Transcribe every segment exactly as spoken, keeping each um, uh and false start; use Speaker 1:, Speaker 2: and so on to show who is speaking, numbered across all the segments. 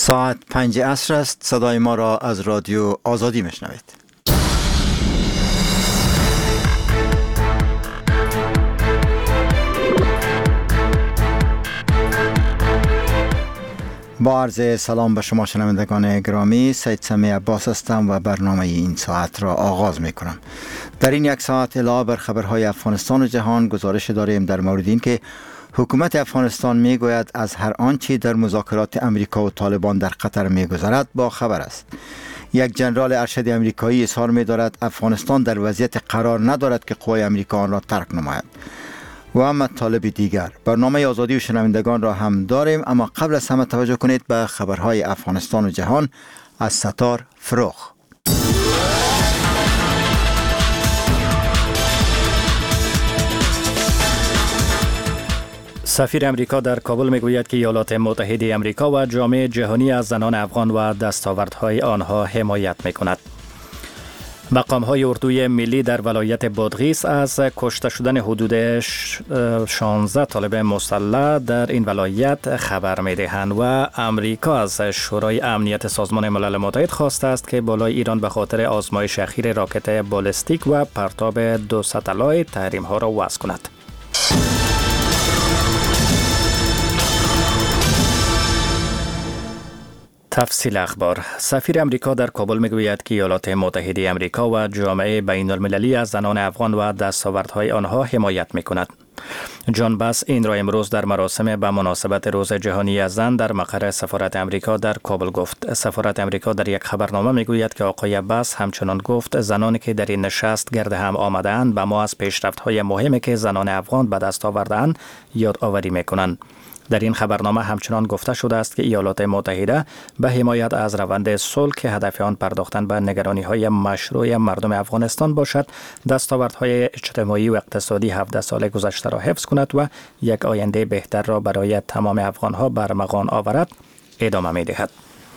Speaker 1: ساعت پنج عصر است. صدای ما را از رادیو آزادی میشنوید. با عرض سلام به شما شنوندگان گرامی، سید سمی عباس هستم و برنامه این ساعت را آغاز می کنم. در این یک ساعت علاوه بر خبرهای افغانستان و جهان گزارش داریم در مورد این که حکومت افغانستان می گوید از هر آنچه در مذاکرات امریکا و طالبان در قطر می گذرد با خبر است. یک جنرال ارشد امریکایی اظهار می دارد افغانستان در وضعیت قرار ندارد که قوای امریکا آن را ترک نماید. و اما طالب دیگر برنامه آزادی و شنوندگان را هم داریم، اما قبل از همه توجه کنید به خبرهای افغانستان و جهان از ستار فروخ. سفیر امریکا در کابل میگوید که ایالات متحده امریکا و جامعه جهانی از زنان افغان و دستاوردهای آنها حمایت میکند. مقام‌های اردوی ملی در ولایت بادغیس از کشته شدن حدود شانزده طالب مسلح در این ولایت خبر می‌دهند و امریکا از شورای امنیت سازمان ملل متحد خواسته است که بالای ایران به خاطر آزمایش اخیر راکت بالستیک و پرتاب دو ستلایت تحریم‌ها را وضع کند. تفصیل اخبار. سفیر امریکا در کابل میگوید که ایالات متحده امریکا و جامعه بین المللی از زنان افغان و دستاوردهای آنها حمایت میکند. جان باس این را امروز در مراسم به مناسبت روز جهانی زن در مقر سفارت امریکا در کابل گفت. سفارت امریکا در یک خبرنامه میگوید که آقای باس همچنان گفت زنانی که در این نشست گرد هم آمده‌اند به ما از پیشرفت‌های مهمی که زنان افغان به دست آورده‌اند یادآوری میکنند. در این خبرنامه همچنان گفته شده است که ایالات متحده به حمایت از روند صلح که هدف آن پرداختن به نگرانی‌های مشروع مردم افغانستان باشد، دستاوردهای اجتماعی و اقتصادی هفده سال گذشته را حفظ کند و یک آینده بهتر را برای تمام افغان‌ها برمغان آورد، ادامه می‌دهد.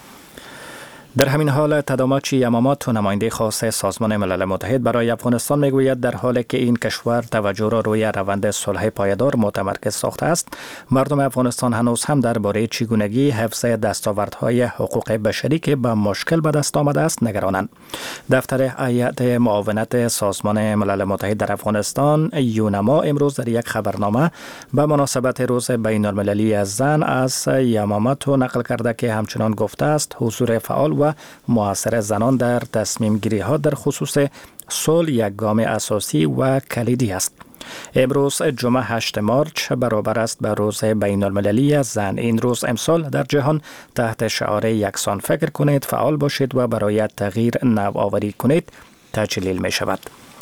Speaker 1: در همین حال تاداماچی یاماماتو نماینده خاص سازمان ملل متحد برای افغانستان میگوید در حالی که این کشور توجه را روی روند صلح پایدار متمرکز ساخته است، مردم افغانستان هنوز هم درباره چگونگی حفظ دستاوردهای حقوق بشری که به مشکل به دست آمده است نگرانند. دفتر هیئت معاونت سازمان ملل متحد در افغانستان یونما امروز در یک خبرنامه به مناسبت روز بین المللی از زن از یاماماتو نقل کرده که همچنان گفته است حضور فعال و مؤثر زنان در تصمیم گیری ها در خصوص صلح یک گام اساسی و کلیدی است. امروز جمعه هشتم مارچ برابر است به روز بین المللی زن. این روز امسال در جهان تحت شعار یکسان فکر کنید، فعال باشید و برای تغییر نوآوری کنید تجلیل می شود.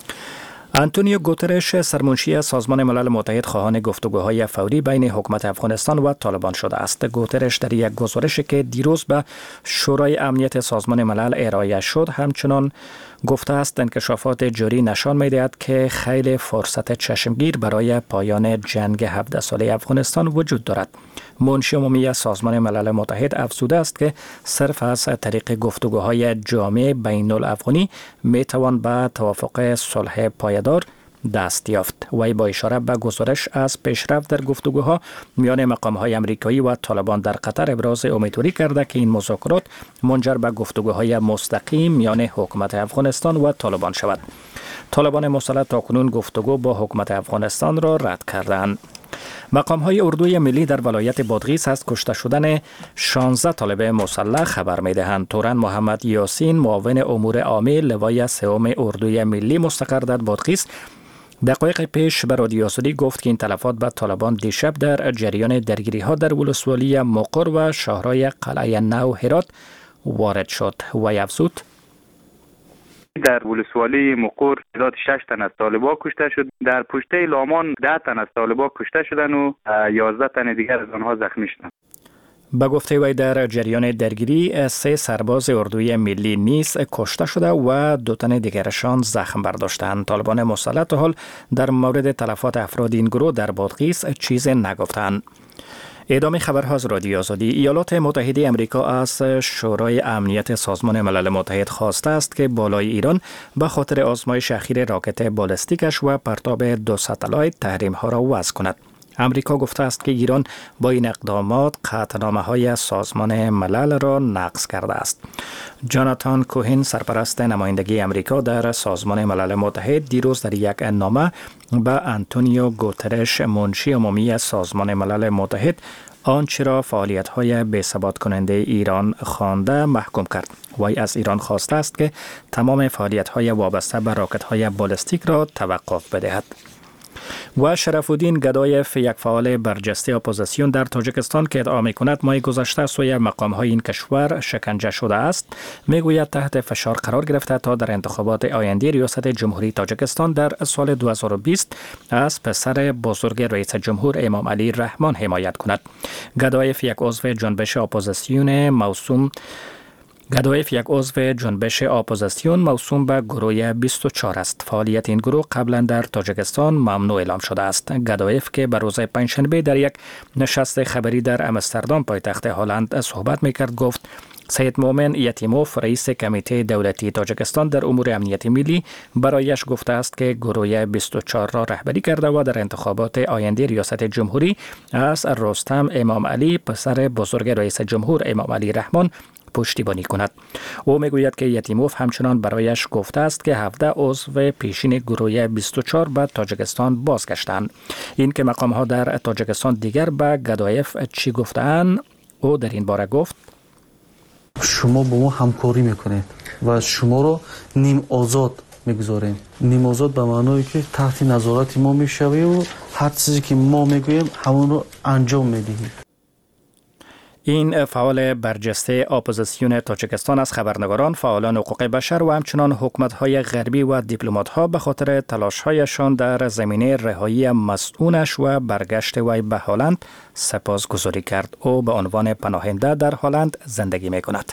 Speaker 1: آنتونیو گوترش سرمنشی سازمان ملل متحد خواهان گفتگوهای فوری بین حکومت افغانستان و طالبان شده است. گوترش در یک گزارشی که دیروز به شورای امنیت سازمان ملل ارائه شد همچنان گفته است انکشافات جاری نشان می‌دهد که خیلی فرصت چشمگیر برای پایان جنگ هفده ساله افغانستان وجود دارد. منشی عمومی سازمان ملل متحد افزوده است که صرف از طریق گفتگوهای جامع بین الافغانی میتوان به توافق صلح پایدار دست یافت. وی با اشاره به گزارش از پیشرفت در گفتگوها میان مقام‌های امریکایی و طالبان در قطر ابراز امیدواری کرده که این مذاکرات منجر به گفتگوهای مستقیم میان حکومت افغانستان و طالبان شود. طالبان مسلح تاکنون گفتگو با حکومت افغانستان را رد کردند. مقام‌های اردوی ملی در ولایت بادغیس از کشته شدن شانزده طالب مسلح خبر می‌دهند. تورن محمد یاسین معاون امور عامه لوای سوم اردوی ملی مستقر در بادغیس دقایق پیش به رادیو آزادی گفت که این تلفات به طالبان دیشب در جریان درگیری‌ها در ولسوالی مقر و شهرهای قلعه نو هرات وارد شد. و افزود
Speaker 2: در ولسوالی مقر تعداد شش تن از طالبان کشته شد. در پشته لامان ده تن از طالبان کشته شدند و یازده تن دیگر از آنها زخمی شدند.
Speaker 1: به گفته وی در جریان درگیری سه سرباز اردوی ملی نیز کشته شده و دو تن دیگرشان زخم برداشتند. طالبان مسلح تا حال در مورد تلفات افراد این گروه در بادغیس چیزی نگفتند. ادامه خبرها از رادیو آزادی. ایالات متحده امریکا از شورای امنیت سازمان ملل متحد خواسته است که بالای ایران به خاطر آزمایش اخیر راکت بالستیکش و پرتاب دو ستلایت تحریم ها را وضع کند. امریکا گفته است که ایران با این اقدامات قطعنامه‌های سازمان ملل را نقض کرده است. جاناتان کوهین، سرپرست نمایندگی امریکا در سازمان ملل متحد، دیروز در یک نامه به آنتونیو گوترش، منشی عمومی سازمان ملل متحد، آنچه را فعالیت‌های بی‌ثبات کننده ایران خوانده محکوم کرد. وی از ایران خواسته است که تمام فعالیت‌های وابسته به راکت‌های بالستیک را توقف بدهد. و شرف الدین گدایف، یک فعال برجسته اپوزیسیون در تاجیکستان که ادعا می‌کند ماه گذشته سوی مقام‌های این کشور شکنجه شده است، میگوید تحت فشار قرار گرفته تا در انتخابات آینده ریاست جمهوری تاجیکستان در سال دو هزار و بیست از پسر بزرگ رئیس جمهور امام علی رحمان حمایت کند. گدایف یک عضو جنبش اپوزیسیون موسوم گدایف یک عضو جنبش اپوزیسیون موسوم به گروه بیست و چهار است. فعالیت این گروه قبلا در تاجیکستان ممنوع اعلام شده است. گدایف که به روز پنجشنبه در یک نشست خبری در آمستردام پایتخت هلند صحبت میکرد گفت سید مومن یتیموف، رئیس کمیته دولتی تاجیکستان در امور امنیت ملی، برایش گفته است که گروه بیست و چهار را رهبری کرده و در انتخابات آینده ریاست جمهوری از رستم امام علی، پسر بزرگ رئیس جمهور امام علی رحمان، پشتیبانی کند. او میگوید که یتیموف همچنان برایش گفته است که هفده عضو پیشین گروه بیست و چهار به تاجیکستان بازگشتند. این که مقام ها در تاجیکستان دیگر به گدایف چی گفتند، او در این باره گفت:
Speaker 3: شما با ما همکاری میکنید و شما رو نیم آزاد میگذاریم. نیم آزاد به معنایی که تحت نظارت ما میشویم و هر چیزی که ما میگوییم همون رو انجام میدهیم.
Speaker 1: این فعال برجسته اپوزیسیون تاجیکستان از خبرنگاران، فعالان حقوق بشر و همچنان حکومت‌های غربی و دیپلمات‌ها به خاطر تلاش‌هایشان در زمینه رهایی مسئولش و برگشت وی به هلند سپاسگزاری کرد. او به عنوان پناهنده در هلند زندگی می‌کند.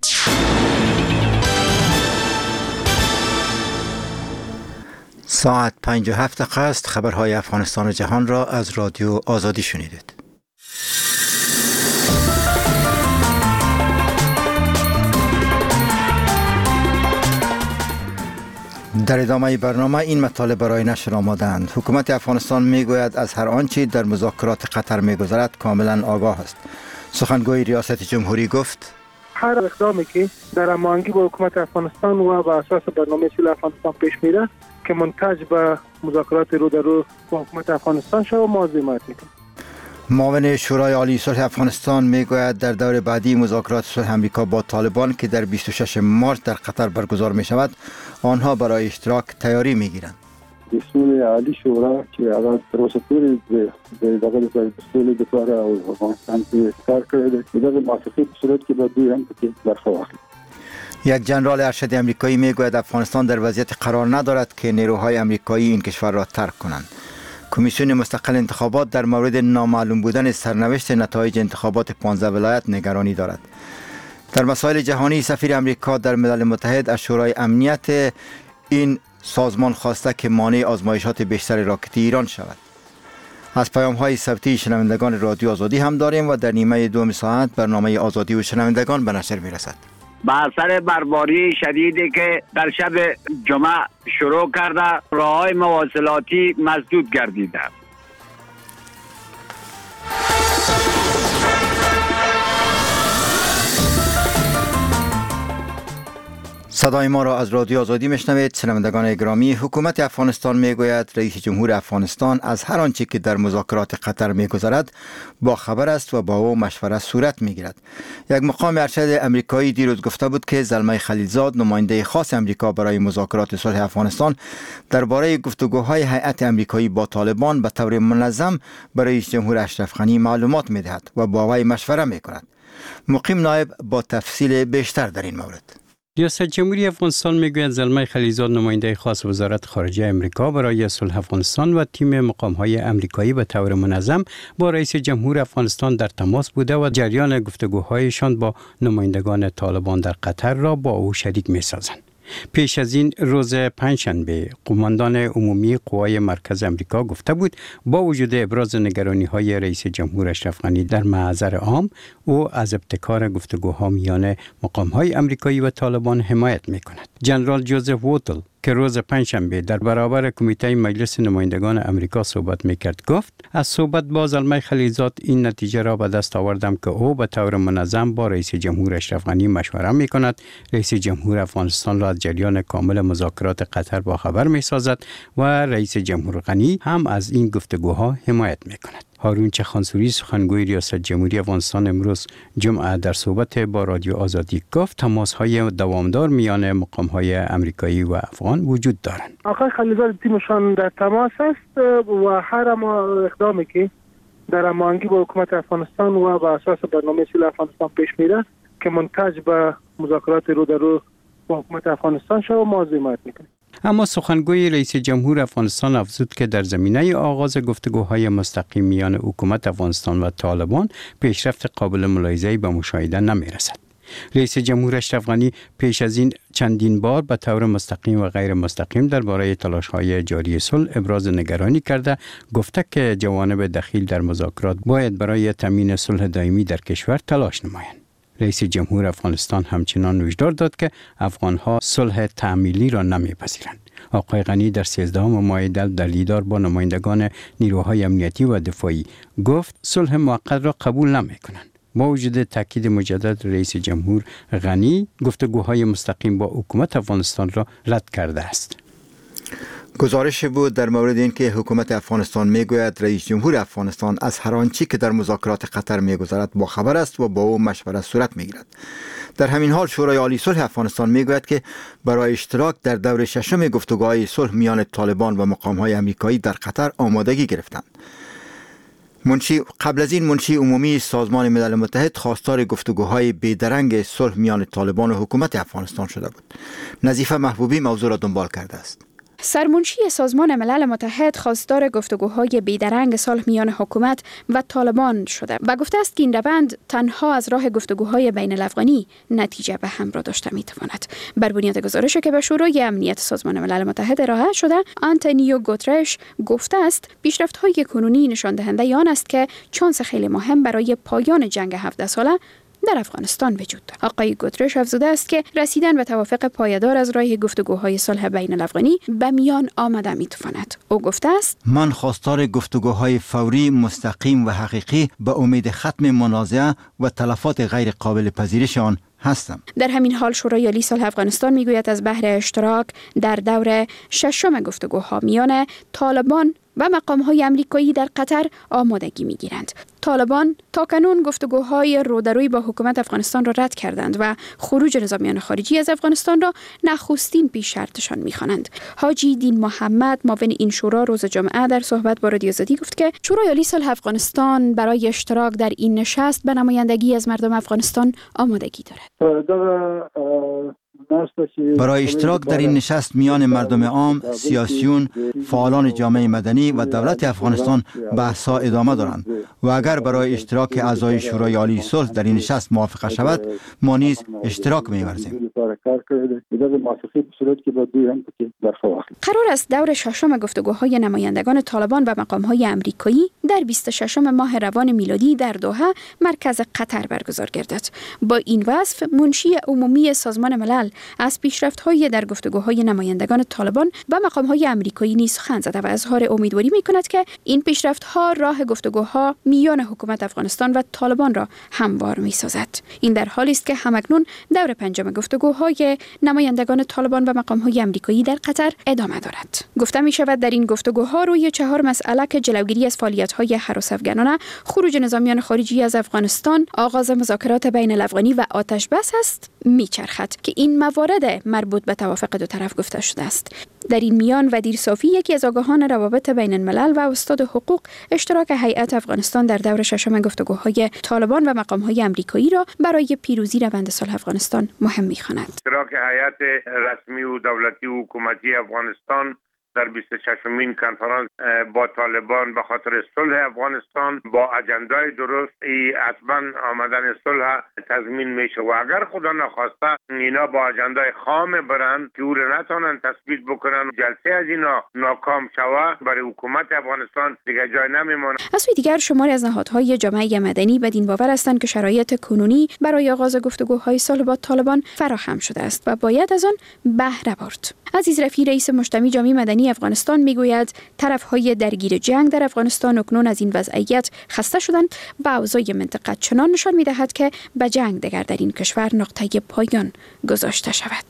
Speaker 4: ساعت پنج و هفت دقیقه است. خبرهای افغانستان و جهان را از رادیو آزادی شنیدید. در ادامه برنامه این مطالب برای نشر آماده‌اند. حکومت افغانستان میگوید از هر آنچه در مذاکرات قطر میگذرد کاملا آگاه است. سخنگوی ریاست جمهوری گفت:
Speaker 5: هر اقدامی که در هماهنگی با حکومت افغانستان و بر اساس برنامه صلح افغانستان پیش میره که منتج به مذاکرات رو در رو با حکومت افغانستان شود، ما حمایت میکنیم.
Speaker 4: معاون شورای عالی صلح افغانستان میگوید در دور بعدی مذاکرات صلح امریکا با طالبان که در بیست و ششم مارس در قطر برگزار می شود، آنها برای اشتراک تیاری می گیرند.
Speaker 6: دستور عالی شورا که اول پروسه در داخل دستور دفاع افغانستان که کار کرده که در موافقت صورت که بعد هم که برخواست.
Speaker 4: یک جنرال ارشد آمریکایی میگوید افغانستان در وضعیت قرار ندارد که نیروهای آمریکایی این کشور را ترک کنند. کمیسیون مستقل انتخابات در مورد نامعلوم بودن سرنوشت نتایج انتخابات پانزده ولایت نگرانی دارد. در مسائل جهانی سفیر آمریکا در ملل متحد از شورای امنیت این سازمان خواسته که مانع آزمایشات بیشتر راکتی ایران شود. از پیام‌های صوتی شنوندگان رادیو آزادی هم داریم و در نیمه دوم ساعت برنامه آزادی و شنوندگان به نشر می‌رسد.
Speaker 7: با اثر برباری شدیدی که در شب جمعه شروع کرده، راه‌های مواصلاتی مسدود گردیده.
Speaker 4: صدای ما را از رادیو آزادی میشنوید. شنوندگان گرامی، حکومت افغانستان میگوید رئیس جمهور افغانستان از هر آنچه که در مذاکرات قطر میگذرد با خبر است و با او مشورت صورت میگیرد. یک مقام ارشد آمریکایی دیروز گفته بود که زلمه خلیلزاد، نماینده خاص آمریکا برای مذاکرات صلح افغانستان، درباره گفتگوهای هیئت آمریکایی با طالبان به طور منظم برای رئیس جمهور اشرف غنی معلومات میدهد و با وی مشوره میکند. مقیم نایب با تفصیل بیشتر در این مورد.
Speaker 8: ریاست جمهوری افغانستان میگوید زلمه خلیلزاد، نماینده خاص وزارت خارجه امریکا برای صلح افغانستان و تیم مقام‌های امریکایی به طور منظم با رئیس جمهور افغانستان در تماس بوده و جریان گفتگوهایشان با نمایندگان طالبان در قطر را با او شریک می‌سازند. پیش از این روز پنجشنبه قماندان عمومی قوای مرکز امریکا گفته بود با وجود ابراز نگرانی‌های رئیس جمهور اشرف غنی در محضر عام، او از ابتکار گفتگوها میان مقام‌های امریکایی و طالبان حمایت می‌کند. جنرال جوزف ووتل که روز پنجشنبه در برابر کمیته مجلس نمایندگان امریکا صحبت میکرد گفت از صحبت با زلمه خلیزاد این نتیجه را به دست آوردم که او به طور منظم با رئیس جمهور اشرف غنی مشوره میکند. رئیس جمهور افغانستان را از جریان کامل مذاکرات قطر با خبر میسازد و رئیس جمهور غنی هم از این گفتگوها حمایت میکند. هارون چخانسوری سخنگوی ریاست جمهوری افغانستان امروز جمعه در صحبت با رادیو آزادی گفت تماس‌های دوامدار میان مقام‌های امریکایی و افغان وجود دارند.
Speaker 5: آقای خلیزاد تیمشان در تماس است و هر ما اقدامی که در هماهنگی با حکومت افغانستان و بر اساس برنامه صلح افغانستان پیش میره که منتج به مذاکرات رو در رو با حکومت افغانستان شود ما حمایت میکنیم.
Speaker 8: اما سخنگوی رئیس جمهور افغانستان افزود که در زمینه آغاز گفتگوهای مستقیم میان حکومت افغانستان و طالبان پیشرفت قابل ملاحظه‌ای به مشاهده نمی‌رسد. رئیس جمهور اشرف غنی پیش از این چندین بار به طور مستقیم و غیر مستقیم درباره تلاش‌های جاری صلح ابراز نگرانی کرده، گفته که جوانب دخیل در مذاکرات باید برای تامین صلح دائمی در کشور تلاش نمایند. رئیس جمهور افغانستان همچنان هشدار داد که افغان‌ها صلح تعمیلی را نمی‌پذیرند. آقای غنی در سیزدهم ماه در دیدار با نمایندگان نیروهای امنیتی و دفاعی گفت صلح موقت را قبول نمی‌کنند. با وجود تاکید مجدد رئیس جمهور غنی گفتگوهای مستقیم با حکومت افغانستان را رد کرده است.
Speaker 4: گزارش بود در مورد اینکه حکومت افغانستان میگوید رئیس جمهور افغانستان از هر آنچه که در مذاکرات قطر میگذرد با خبر است و با او مشورت صورت میگیرد. در همین حال شورای عالی صلح افغانستان میگوید که برای اشتراک در دور ششم گفتگوهای صلح میان طالبان و مقام‌های امریکایی در قطر آمادگی گرفتند. منشی قبل از این منشی عمومی سازمان ملل متحد خواستار گفتگوهای بیدرنگ صلح میان طالبان و حکومت افغانستان شده بود. نظیفه محبوبی موضوع را دنبال کرده است.
Speaker 9: سرمنشی سازمان ملل متحد خواستار گفتگوهای بیدرنگ صلح میان حکومت و طالبان شده و گفته است که این روند تنها از راه گفتگوهای بین الافغانی نتیجه به همراه داشته میتواند. بر بنیاد گزارشی که به شورای امنیت سازمان ملل متحد ارائه شده، آنتونیو گوترش گفته است پیشرفت‌های کنونی نشان دهنده آن است که چانس خیلی مهم برای پایان جنگ هفده ساله در افغانستان وجود دارد. آقای گوترش افزوده است که رسیدن به توافق پایدار از راه گفتگوهای صلح بین الافغانی به میان آمده میتواند. او گفته است
Speaker 4: من خواستار گفتگوهای فوری، مستقیم و حقیقی به امید ختم منازعه و تلفات غیر قابل پذیرش آن هستم.
Speaker 9: در همین حال شورای عالی صلح افغانستان میگوید از بهر اشتراک در دور ششم گفتگوها میان طالبان و مقام‌های امریکایی در قطر آمادگی می‌گیرند. طالبان تاکنون گفتگوهای رودروی با حکومت افغانستان را رد کردند و خروج نظامیان خارجی از افغانستان را نخستین پیش شرطشان می‌خوانند. حاجی دین محمد معاون این شورا روز جمعه در صحبت با رادیو آزادی گفت که شورای عالی صلح افغانستان برای اشتراک در این نشست به نمایندگی از مردم افغانستان آمادگی دارد.
Speaker 4: برای اشتراک در این نشست میان مردم عام، سیاسیون، فعالان جامعه مدنی و دولت افغانستان بحث‌ها ادامه دارند و اگر برای اشتراک اعضای شورای عالی صلح در این نشست موافقه شود، ما نیز اشتراک می‌ورزیم.
Speaker 9: قرار است دور ششم گفتگوهای نمایندگان طالبان و مقام‌های امریکایی در بیست و ششم ماه روان میلادی در دوحه مرکز قطر برگزار گردد. با این وصف منشی عمومی سازمان ملل از پیشرفت‌های در گفتگوهای نمایندگان طالبان و مقام‌های امریکایی نیز سخن زده و اظهار امیدواری می‌کند که این پیشرفت‌ها راه گفتگوها میان حکومت افغانستان و طالبان را هموار می‌سازد. این در حالی است که همکنون دور پنجم گفتگوهای نمایندگان طالبان و مقام‌های امریکایی در قطر ادامه دارد. گفته می‌شود در این گفتگوها روی چهار مسئله که جلوگیری از فعالیت‌های هراس افغانانه، خروج نظامیان خارجی از افغانستان، آغاز مذاکرات بین الافغانی و آتش بس است می‌چرخد که این موارد مربوط به توافق دو طرف گفته شده است. در این میان وزیر صافی یکی از آگاهان روابط بین الملل و استاد حقوق اشتراک هیئت افغانستان در دور ششم گفتگوهای طالبان و مقام‌های امریکایی را برای پیروزی روند صلح افغانستان مهم می‌خواند.
Speaker 10: اشتراک هیئت رسمی و دولتی و حکومتی افغانستان در بیست و ششمین کنفرانس با طالبان به خاطر صلح افغانستان با اجندای درست ای حتما آمدن صلح تضمین میشه و اگر خدا نخواسته اینا با اجندای خام برن که او را نتونن تثبیت بکنن. جلسه از اینا ناکام شود برای حکومت افغانستان دیگه جای نمیمونه.
Speaker 9: از سوی دیگر شماری از نهادهای جامعه مدنی بدین باور هستند که شرایط کنونی برای آغاز گفتگوهای صلح با طالبان فراهم شده است و باید از آن بهره برد. عزیز رفیع رئیس مجتمع جامعه مدنی افغانستان میگوید طرفهای درگیر جنگ در افغانستان اکنون از این وضعیت خسته شدند و اوضاع منطقه چنان نشان میدهد که به جنگ دیگر در این کشور نقطه پایان گذاشته شود.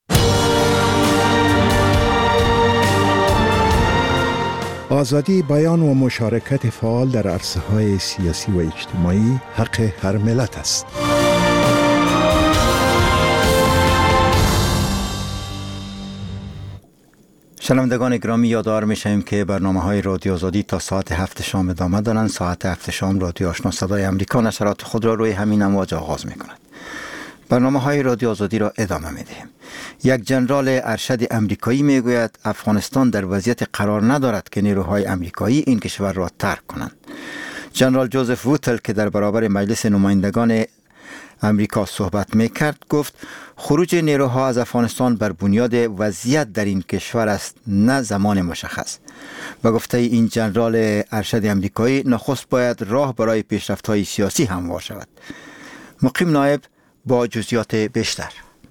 Speaker 11: آزادی بیان و مشارکت فعال در عرصه‌های سیاسی و اجتماعی حق هر ملت است.
Speaker 4: شنوندگان گرامی، یادآور می‌شویم که برنامه‌های رادیو آزادی تا ساعت هفت شام ادامه دارند. ساعت هفت شام رادیو آشنا صدای امریکا نشرات خود را روی همین امواج آغاز می‌کند. برنامه‌های رادیو آزادی را ادامه می‌دهیم. یک جنرال ارشد امریکایی میگوید افغانستان در وضعیت قرار ندارد که نیروهای امریکایی این کشور را ترک کنند. جنرال جوزف ووتل که در برابر مجلس نمایندگان امریکا صحبت میکرد گفت خروج نیروها از افغانستان بر بنیاد وضعیت در این کشور است، نه زمان مشخص. به گفته این جنرال ارشد امریکایی نخست باید راه برای پیشرفت‌های سیاسی هموار شود. مقیم نایب با جزئیات بیشتر.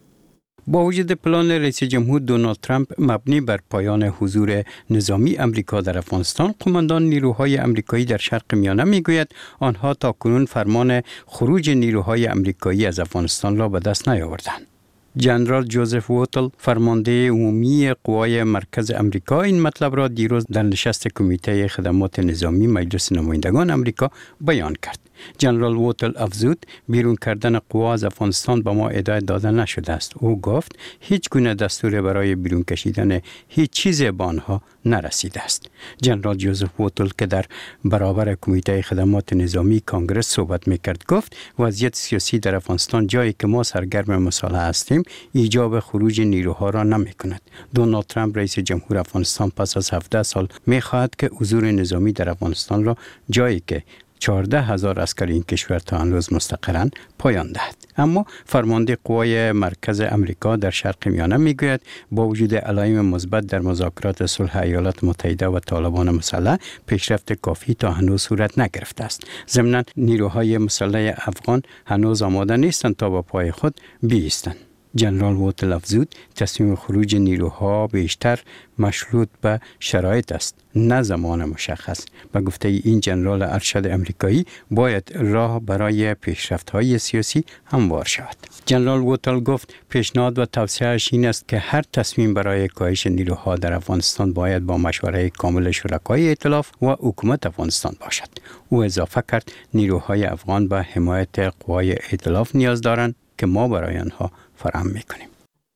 Speaker 8: با وجود پلان رئیس جمهور دونالد ترامپ مبنی بر پایان حضور نظامی امریکا در افغانستان، قماندان نیروهای امریکایی در شرق میانه میگوید آنها تاکنون فرمان خروج نیروهای امریکایی از افغانستان را به دست نیاوردند. جنرال جوزف ووتل، فرمانده عمومی قوای مرکز امریکا، این مطلب را دیروز در نشست کمیته خدمات نظامی مجلس نمایندگان امریکا بیان کرد. جنرال ووتل افزود بیرون کردن قوا از افغانستان به ما ادعا داده نشده است. او گفت هیچ گونه دستور برای بیرون کشیدن هیچ چیز به آنها نرسیده است. جنرال جوزف ووتل که در برابر کمیته خدمات نظامی کانگرس صحبت میکرد گفت وضعیت سیاسی در افغانستان جایی که ما سرگرم مصالحه هستیم ایجاب خروج نیروها را نمیکند. دونالد ترامپ رئیس جمهور افغانستان پس از هفده سال میخواهد که حضور نظامی در افغانستان را جایی که چهارده هزار اسکر این کشور تا هنوز مستقرن پایان دهد. اما فرمانده قوای مرکز امریکا در شرق میانه میگوید با وجود علائم مثبت در مذاکرات صلح ایالات متحده و طالبان مسلح پیشرفت کافی تا هنوز صورت نگرفته است. ضمناً نیروهای مسلح افغان هنوز آماده نیستند تا با پای خود بایستند. جنرال ووتل افزود تصمیم خروج نیروها بیشتر مشروط به شرایط است، نه زمان مشخص. به گفته این جنرال ارشد امریکایی باید راه برای پیشرفت‌های سیاسی هموار شود. جنرال ووتل گفت پیشنهاد و توصیه‌اش این است که هر تصمیم برای کاهش نیروها در افغانستان باید با مشورت کامل شرکای ائتلاف و حکومت افغانستان باشد. او اضافه کرد نیروهای افغان به حمایت قوای ائتلاف نیاز دارند که ما برای آنها فراهم میکنیم.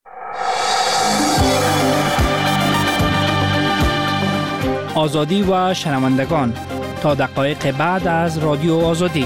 Speaker 12: آزادی و شنوندگان، تا دقایق بعد از رادیو آزادی.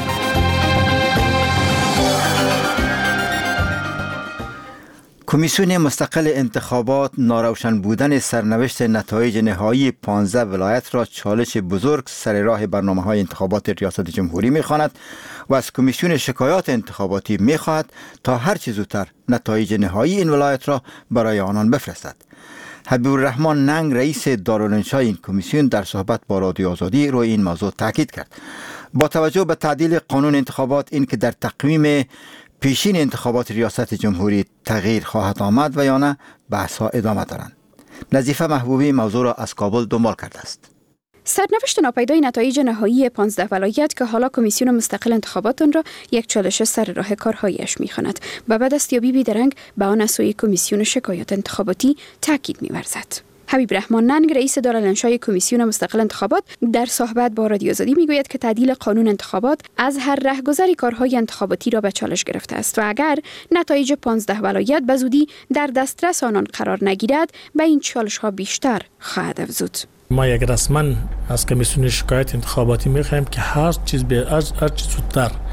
Speaker 4: کمیسیون مستقل انتخابات ناروشن بودن سرنوشت نتایج نهایی پانزده ولایت را چالش بزرگ سر راه برنامه‌های انتخابات ریاست جمهوری می‌خواند و از کمیسیون شکایات انتخاباتی می‌خواهد تا هر چه زودتر نتایج نهایی این ولایت را برای آنان بفرستد. حبیب الرحمن ننگ رئیس دارالانشا این کمیسیون در صحبت با رادیو آزادی روی این موضوع تاکید کرد. با توجه به تعدیل قانون انتخابات، این که در تقویم پیشین انتخابات ریاست جمهوری تغییر خواهد آمد و یا نه، بحث‌ها ادامه دارند. نظیفه محبوبی موضوع را از کابل دنبال کرده است.
Speaker 9: سرنوشت ناپیدای نتایج نهایی پانزده ولایت که حالا کمیسیون مستقل انتخابات آن را یک چالش سر راه کارهایش می‌خواند و بعد دستیابی بیدرنگ به آن از سوی کمیسیون شکایات انتخاباتی تاکید می‌ورزد. حبیب الرحمن ننگ رئیس دارالانشای کمیسیون مستقل انتخابات در صحبت با رادیو آزادی میگوید که تعدیل قانون انتخابات از هر رهگذری کارهای انتخاباتی را به چالش گرفته است و اگر نتایج پانزده ولایت به زودی در دسترس آنان قرار نگیرد به این چالش ها بیشتر خواهد افزود.
Speaker 13: ما یک رسما از کمیسیون شکایت انتخاباتی میخوایم که هر چیز به هر چیز زودتر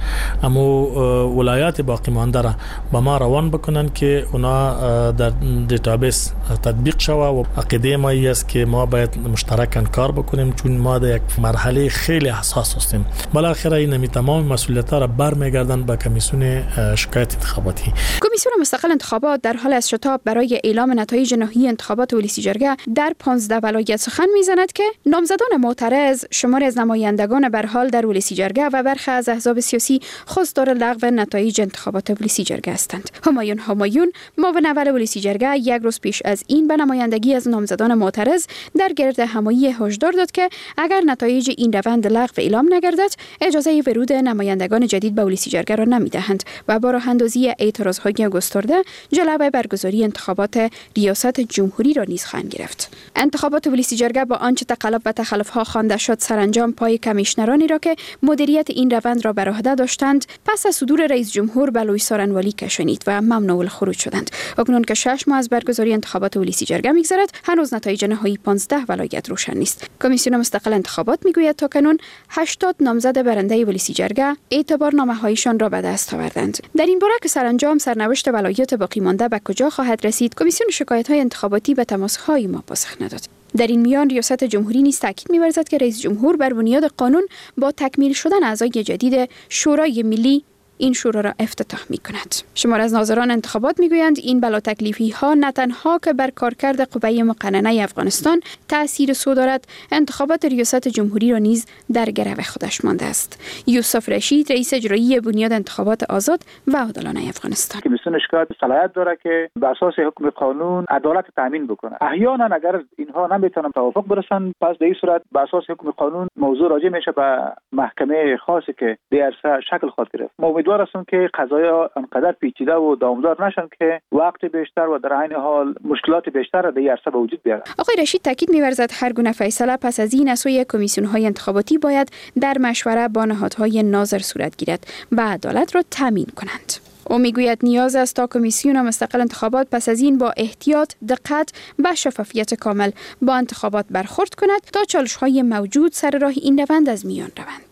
Speaker 13: اما ولایات باقی مانده را با ما روان بکنن که اونا در دیتابیس تطبیق شوه و عقیده ما است که ما باید مشترکاً کار بکنیم، چون ما در یک مرحله خیلی حساس هستیم. بالاخره این تمام مسئولیت‌ها را برمیگردن به کمیسیون شکایت انتخاباتی.
Speaker 9: کمیسیون مستقل انتخابات در حال از شتاب برای اعلام نتایج نهایی انتخابات ولسی جرگه در پانزده ولایت سخن میزند که نامزدان معترض شمار از نمایندگان به حال در ولسی جرگه و برخی از احزاب سیاسی خواستار لغو نتایج انتخابات ولسی جرگه هستند. همایون همایون معاون اول ولسی جرگه یک روز پیش از این به نمایندگی از نامزدان معترض در گرد همایی هشدار داد که اگر نتایج این روند لغو اعلام نگردد اجازه ورود نمایندگان جدید به ولسی جرگه را نمیدهند و با راه اندازی اعتراضهای گسترده جلوی برگزاری انتخابات ریاست جمهوری را نیز خواهند گرفت. انتخابات ولسی جرگه با آنچه تقلب و تخلف ها خوانده شد سرانجام پای کمیشنرانی را که مدیریت این روند را بر عهده داشتند پس از صدور رئیس جمهور به لوی سارنوالی کشانید و ممنوع الخروج شدند. اکنون که شش ماه از برگزاری انتخابات ولسی جرگه میگذرد هنوز نتایج نهایی پانزده ولایت روشن نیست. کمیسیون مستقل انتخابات میگوید تا کنون هشتاد نامزد برنده ولسی جرگه اعتبارنامه‌هایشان را به دست آوردند. در این باره که سرانجام سرنوشت ولایت باقی مانده به کجا خواهد رسید، کمیسیون شکایت‌های انتخاباتی به تماس‌های ما پاسخ نداد. در این میان ریاست جمهوری نیز تاکید می‌ورزد که رئیس جمهور بر بنیاد قانون با تکمیل شدن اعضای جدید شورای ملی این شورا را افتتاح می کند. شمار از ناظران انتخابات می گویند این بلا تکلیفی ها نه تنها که بر کارکرد قوه مقننه افغانستان تأثیر سو دارد، انتخابات ریاست جمهوری را نیز در گرو خودش مانده است. یوسف رشید رئیس اجرایی بنیاد انتخابات آزاد و عادلانه افغانستان:
Speaker 14: کمیسیون شکایت صلاحیت داره که بر اساس حکم قانون عدالت تامین بکنه. احیانا اگر اینها نمیتونن توافق برسن، پس در این صورت بر اساس حکم قانون موضوع راجع میشه به محکمه خاصی که در شکل خود گرفت. امیدوار هستم که قضایا انقدر پیچیده و دامدار نشن که وقت بیشتر و در عین حال مشکلات بیشتر در این عرصه به وجود بیارن.
Speaker 9: آقای رشید تاکید می‌ورزد هر گونه فیصله پس از این از سوی کمیسیون‌های انتخاباتی باید در مشوره با نهادهای ناظر صورت گیرد و عدالت را تامین کنند. او میگوید نیاز است تا کمیسیون مستقل انتخابات پس از این با احتیاط، دقت و شفافیت کامل با انتخابات برخورد کند تا چالش‌های موجود سر راه این روند از میان روند.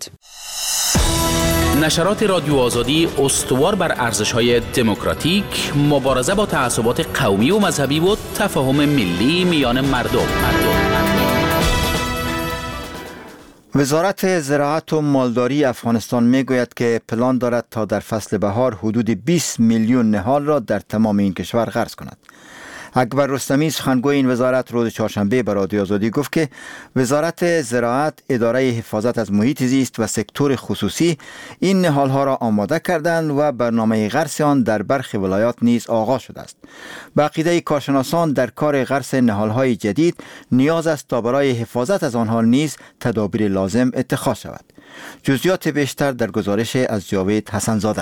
Speaker 15: نشرات رادیو آزادی استوار بر ارزش‌های دموکراتیک، مبارزه با تعصبات قومی و مذهبی و تفاهم ملی میان مردم.
Speaker 4: وزارت زراعت و مالداری افغانستان میگوید که پلان دارد تا در فصل بهار حدود بیست میلیون نهال را در تمام این کشور غرس کند. اکبر رستمی سخنگوی این وزارت روز چهارشنبه به رادیو آزادی گفت که وزارت زراعت، اداره حفاظت از محیط زیست و سکتور خصوصی این نهالها را آماده کردند و برنامه غرس آن در برخی ولایات نیز آغاز شده است. به عقیده کارشناسان در کار غرس نهالهای جدید نیاز است تا برای حفاظت از آنها نیز تدابیر لازم اتخاذ شود. جزئیات بیشتر در گزارش از جاوید حسنزاده.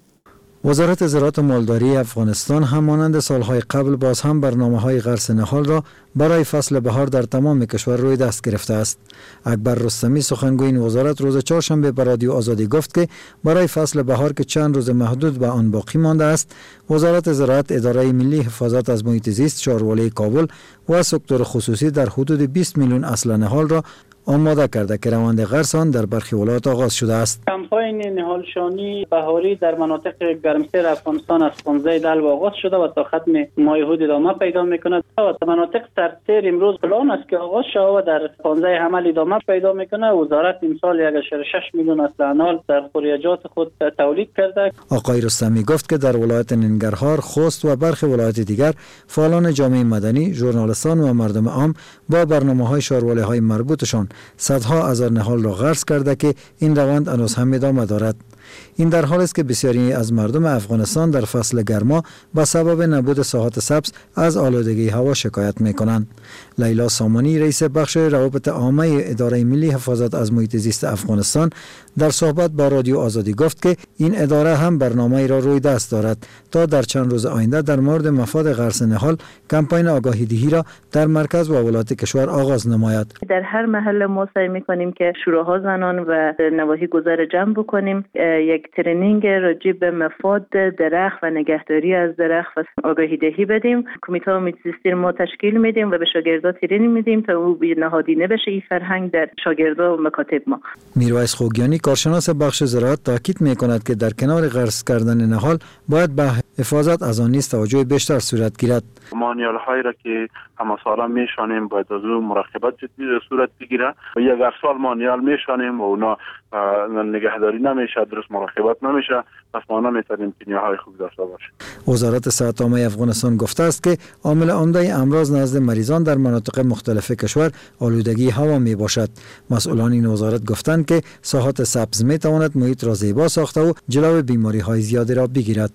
Speaker 16: وزارت زراعت و مالداری افغانستان هم مانند سالهای قبل باز هم برنامه‌های غرس نهال را برای فصل بهار در تمام کشور روی دست گرفته است. اکبر رستمی سخنگوی این وزارت روز چهارشنبه به رادیو آزادی گفت که برای فصل بهار که چند روز محدود به آن باقی مانده است، وزارت زراعت، اداره ملی حفاظت از محیط زیست، شاروالای کابل و سکتور خصوصی در حدود بیست میلیون اصل نهال را آماده کرده که روند غرس آن در برخی ولایات آغاز شده است.
Speaker 17: کمپاین نهالشانی بهاری در مناطق گرمسیر افغانستان از پانزده دلو آغاز شده و تا ختم ماه یهود ادامه پیدا میکند و مناطق سردسیر امروز پلان است که آغاز شده و در پانزده حمل ادامه پیدا میکنه. وزارت امسال یک ممیز شش میلیون اصل نهال در خوریجات خود تولید کرده.
Speaker 16: آقای رستمی گفت که در ولایت ننگرهار، خوست و برخی ولایات دیگر فعالان جامعه مدنی، ژورنالیستان و مردم عام با برنامه‌های شارواله‌های مربوطشان صدها هزار نهال را غرس کرده که این روند هنوز هم ادامه دارد. این در حالی است که بسیاری از مردم افغانستان در فصل گرما به سبب نبود ساحات سبز از آلودگی هوا شکایت می‌کنند. لیلا سامانی رئیس بخش روابط عامه اداره ملی حفاظت از محیط زیست افغانستان در صحبت با رادیو آزادی گفت که این اداره هم برنامه‌ای را روی دست دارد تا در چند روز آینده در مورد مفاد غرس نهال کمپاین آگاهی دهی را در مرکز و ولایات کشور آغاز نماید.
Speaker 18: در هر محله ما سعی می‌کنیم که شوراها زنان و نواحی گذر جمع بکنیم. یک ترینینگ راجع به مفاد درخت و نگهداری از درخت و آگاهی دهی بدیم. کمیته محیط زیستی ما تشکیل میدیم و به شاگردا ترینینگ میدیم تا او نهادینه بشه این فرهنگ در شاگردا و مکاتب ما.
Speaker 16: میرویس خوگیانی کارشناس بخش زراعت تاکید میکند که در کنار غرس کردن نهال باید به حفاظت از آن نیز توجه بیشتر صورت گیرد.
Speaker 19: مانیال هایی را که همه سالا میشانیم باید از او مراقبت جدی صورت بگیره و یک سال مانیال میشانیم و اونا نگهداری نمیشه، درست مراقبت نمیشه، پس ما نمیتونیم نیاهای خوب داشته باشیم.
Speaker 16: وزارت صحت عامه افغانستان گفته است که عامل عمده امراض نزد مریضان در مناطق مختلف کشور آلودگی هوا می باشد. مسئولان این وزارت گفتند که ساحات سبز می تواند محیط را زیبا ساخته و جلو بیماری های زیادی را بگیرد.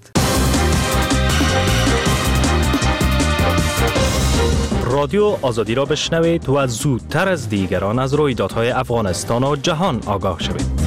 Speaker 20: رادیو آزادی را بشنوید و زودتر از دیگران از رویدادهای افغانستان و جهان آگاه شوید.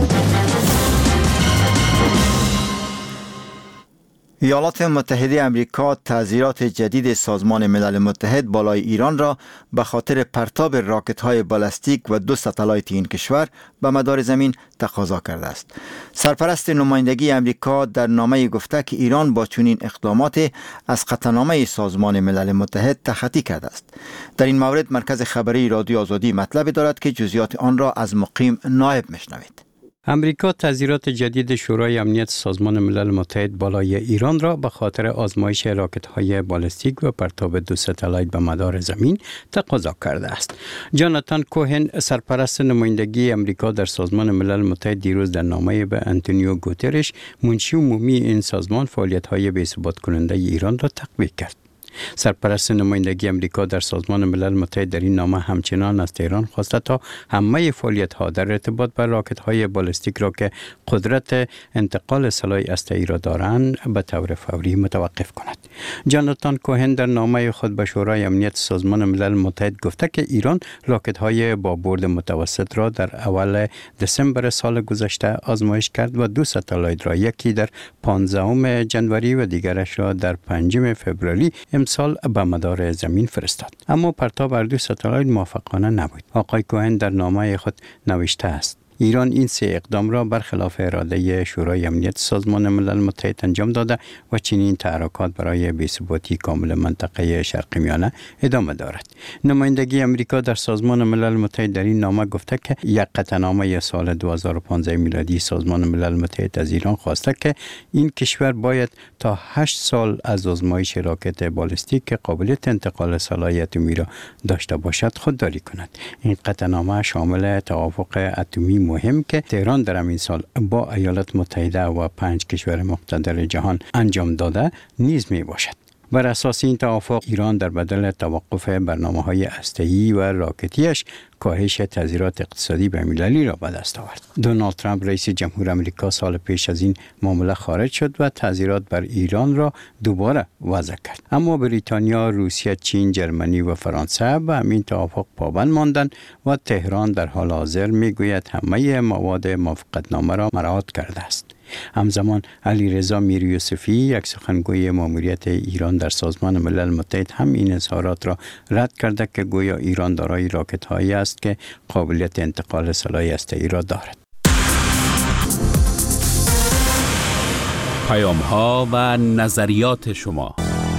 Speaker 4: ایالات متحده آمریکا تعزیرات جدید سازمان ملل متحد بالای ایران را به خاطر پرتاب راکت‌های بالستیک و دو ستلایت این کشور به مدار زمین تقاضا کرده است. سرپرست نمایندگی آمریکا در نامه گفته که ایران با چنین اقدامات از قطعنامه سازمان ملل متحد تخطی کرده است. در این مورد مرکز خبری رادیو آزادی مطلبی دارد که جزئیات آن را از مقیم نایب میشنوید.
Speaker 8: امریکا تعزیرات جدید شورای امنیت سازمان ملل متحد بالای ایران را به خاطر آزمایش راکت‌های بالستیک و پرتاب دو ستلایت به مدار زمین تقاضا کرده است. جاناتان کوهن سرپرست نمایندگی امریکا در سازمان ملل متحد دیروز در نامه به آنتونیو گوترش منشی عمومی این سازمان فعالیت‌های بی‌ثبات کننده ایران را تقویه کرد. سرپرست نمایندگی امریکا در سازمان ملل متحد در این نامه همچنان از تهران خواسته تا همه فعالیت‌ها در ارتباط با راکت‌های بالستیک را که قدرت انتقال سلاح اسلحه‌ای را دارند به طور فوری متوقف کند. جاناتان کوهن در نامه خود به شورای امنیت سازمان ملل متحد گفته که ایران راکت‌های با برد متوسط را در اول دسامبر سال گذشته آزمایش کرد و دو ستلایت را، یکی در پانزدهم ژانویه و دیگرش را در پنجم فوریه امسال به مدار زمین فرستاد. اما پرتاب هر دو ستلایت موفقانه نبود. آقای کوهن در نامه خود نوشته است: ایران این سه اقدام را برخلاف اراده شورای امنیت سازمان ملل متحد انجام داده و چنین تحرکات برای بی‌ثباتی کامل منطقه شرق میانه ادامه دارد. نمایندگی امریکا در سازمان ملل متحد در این نامه گفته که یک قطعنامه سال دو هزار و پانزده میلادی سازمان ملل متحد از ایران خواسته که این کشور باید تا هشت سال از آزمایش راکت بالستیک که قابلیت انتقال سلاح اتمی را داشته باشد خودداری کند. این قطعنامه شامل توافق اتمی مهم که تهران در همین سال با ایالات متحده و پنج کشور مقتدر جهان انجام داده نیز می باشد. بر اساس این توافق ایران در بدل توقف برنامه‌های هسته‌ای و راکتیش کاهش تعزیرات اقتصادی بین‌المللی را به دست آورد. دونالد ترامپ رئیس جمهور آمریکا سال پیش از این معامله خارج شد و تعزیرات بر ایران را دوباره وضع کرد. اما بریتانیا، روسیه، چین، ژرمنی و فرانسه به همین توافق پابند ماندند و تهران در حال حاضر میگوید همه مواد موافقتنامه را مراعات کرده است. همزمان علیرضا میریوسفی، یک سخنگوی ماموریت ایران در سازمان ملل متحد، هم این اظهارات را رد کرده که گویا ایران دارای راکت‌هایی است که قابلیت انتقال سلاح هسته‌ای را دارد.
Speaker 15: پیام‌ها و نظریات شما.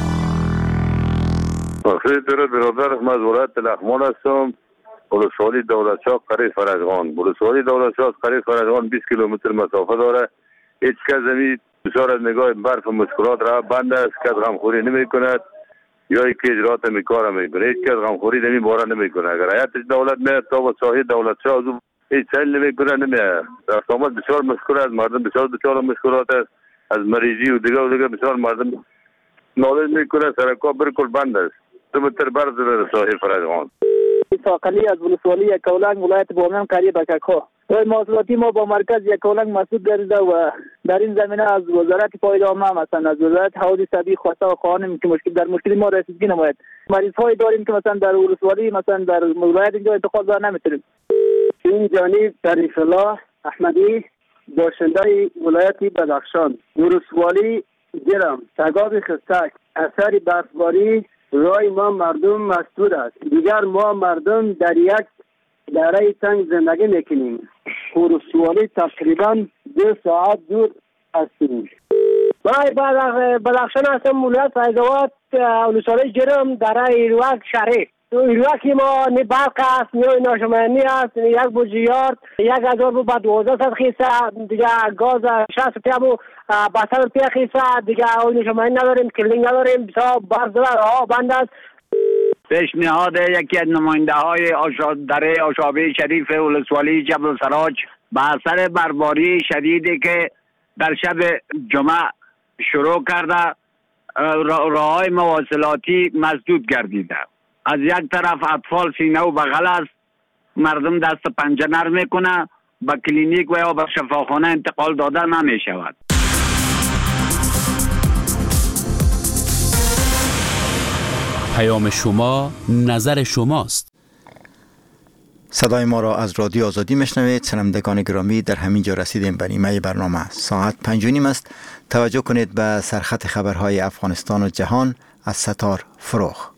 Speaker 21: خیلی برادر من از ولایت لغمان هستم. ولسوالی دولتشاه قریه فرجغان. ولسوالی دولتشاه قریه فرجغان بیست کیلومتر مسافت داره. هیچ کس زمین بسیار از نگاه برف و مشکلات را بند است، کس غمخوری نمی کند یا ای که اجرات می کار می کنه. هیچ کس غمخوری نمی باره نمی کنه. اگر حیات دولت میاد تا و ساحه دولتشاه از هیچ سیل نمی کنه نمیاد. رفت آمد بسیار مشکل است، مردم بسیار بسیار مشکلات است، از مریضی و دیگه و دیگه بسیار مردم نالج می کنه. سرکا بالکل بند است. دو متر برف در ساحه فرجغان.
Speaker 22: ساقلی از ولسوالی یکاولنگ ولایت بامیان قریه بکک‌ها. رای محصولاتی ما با مرکز یکاولنگ مسئول گردیده و در این زمینه از وزارت پایدار عامه مثلا از وزارت حوادث طبیعی خواسته و خواهانیم که مشکل در مشکل ما رسیدگی نماید. مریض های داریم که مثلا در ولسوالی مثلا در ولایت اینجا انتقال دار نمیتونیم.
Speaker 23: این جانب شریف الله احمدی باشنده ولایت بدخشان. ولسوالی گرم تگاب خستک اثر برفباری رای ما مردم مسدود است. دیگر ما مردم در یک دره تنگ زندگی میکنیم. خورسوالی تقریبا دو ساعت دور هستیم. من بدخشان هستم، ولایت فیض‌آباد، ولسوالی جرم، دره ایروک شهری. ایروکی ما نی برق است، نی ناشمانی است، یک بوجیارد، یک هزار بو با دوازده صد خیسه، دیگه گاز شصت پیا بو با صد پیا خیسه، دیگه ناشمانی نداریم، کلینگ نداریم، بسیار برق داره، راه بند است.
Speaker 7: پیشنهاد یکی از نماینده های آشا... دره آشابه شریف ولسوالی جبل السراج به اثر برباری شدیدی که در شب جمعه شروع کرده، راههای مواصلاتی مسدود گردیده. از یک طرف اطفال سینه و بغل است، مردم دست پنجه نرم میکنه، به کلینیک و یا به شفاخانه انتقال داده نمی شود.
Speaker 15: پیام شما، نظر شماست.
Speaker 4: صدای ما را از رادیو آزادی میشنوید. شنوندگان گرامی، در همین جا رسیدیم به نیمه برنامه. ساعت پنج و نیم است. توجه کنید به سرخط خبرهای افغانستان و جهان از ستار فروغ.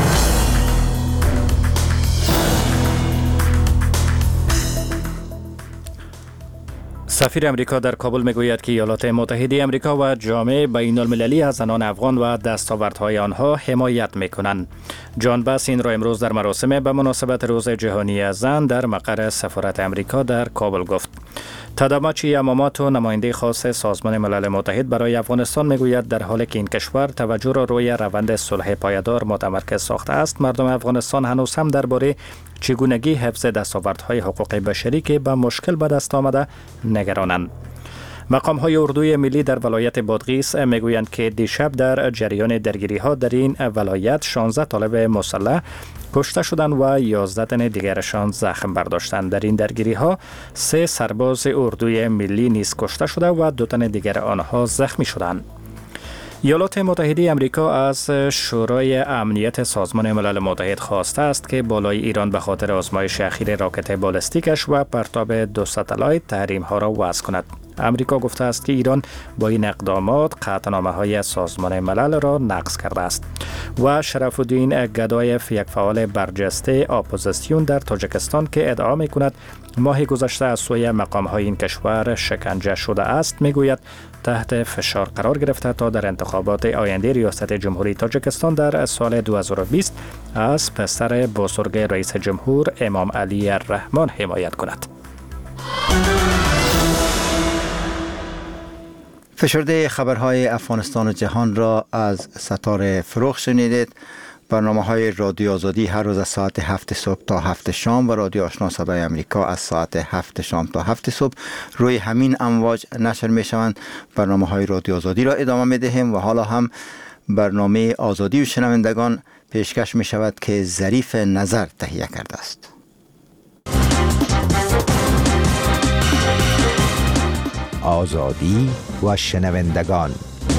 Speaker 20: سفیر امریکا در کابل میگوید که ایالات متحده امریکا و جامعه بین المللی از زنان افغان و دستاوردهای آنها حمایت میکنند. جان باس این را امروز در مراسم به مناسبت روز جهانی زن در مقر سفارت امریکا در کابل گفت. تاداماچی یاماماتو، نماینده خاص سازمان ملل متحد برای افغانستان، میگوید در حالی که این کشور توجه را روی روند صلح پایدار متمرکز ساخته است، مردم افغانستان هنوز هم درباره چگونگی حفظ دستاوردهای حقوق بشری که به مشکل به دست آمده نگرانند. مقام‌های اردوی ملی در ولایت بادغیس میگویند که دیشب در جریان درگیری‌ها در این ولایت شانزده طالب مسلح کشته شدند و یازده تن دیگرشان زخم برداشتند. در این درگیری‌ها سه سرباز اردوی ملی نیز کشته شده و دو تن دیگر آنها زخمی شدند. ایالات متحده امریکا از شورای امنیت سازمان ملل متحد خواسته است که بالای ایران به خاطر آزمایش اخیر راکت بالستیکش و پرتاب دو ستلایت تحریم‌ها را وضع کند. امریکا گفته است که ایران با این اقدامات قطعنامه‌های سازمان ملل را نقض کرده است. و شرف الدین گدایف، یک فعال برجسته اپوزیسیون در تاجیکستان که ادعا می‌کند ماه گذشته از سوی مقام‌های این کشور شکنجه شده است، میگوید تحت فشار قرار گرفته تا در انتخابات آینده ریاست جمهوری تاجیکستان در سال دو هزار و بیست از پسر بزرگ رئیس جمهور امام علی الرحمن حمایت کند.
Speaker 4: فشرده خبرهای افغانستان و جهان را از ستاره فروغ شنیدید. برنامه های رادیو آزادی هر روز از ساعت هفت صبح تا هفت شام و رادیو آشنا صدای امریکا از ساعت هفت شام تا هفت صبح روی همین امواج نشر می شوند. برنامه های رادیو آزادی را ادامه می دهیم و حالا هم برنامه آزادی و شنوندگان پیشکش می شود که ظریف نظر تهیه کرده است.
Speaker 1: آزادی و شنوندگان.